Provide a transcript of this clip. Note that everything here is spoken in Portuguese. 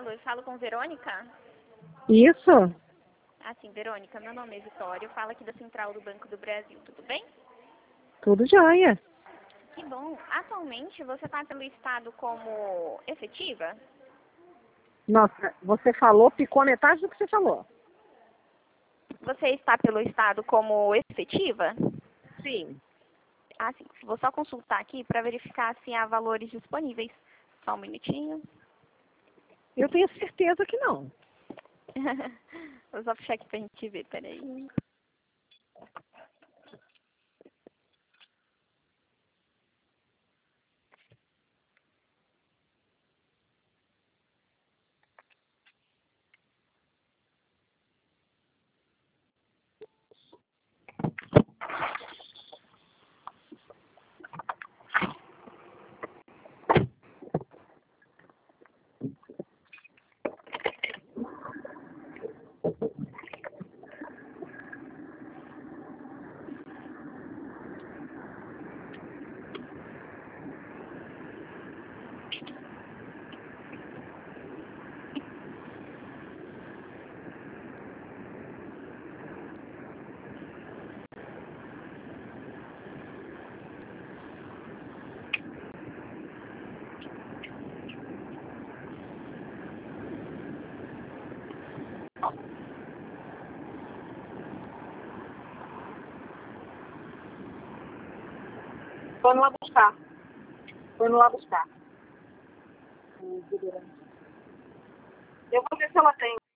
Alô, eu falo com Verônica? Isso? Ah, sim, Verônica, meu nome é Vitória, eu falo aqui da Central do Banco do Brasil, tudo bem? Tudo jóia. Que bom. Atualmente você está pelo estado como efetiva? Nossa, você falou, picou metade do que você falou. Você está pelo estado como efetiva? Sim. Ah, sim. Vou só consultar aqui para verificar se há valores disponíveis. Só um minutinho. Eu tenho certeza que não. Vou só puxar aqui pra gente ver, peraí. Tô indo lá buscar. Eu vou ver se ela tem.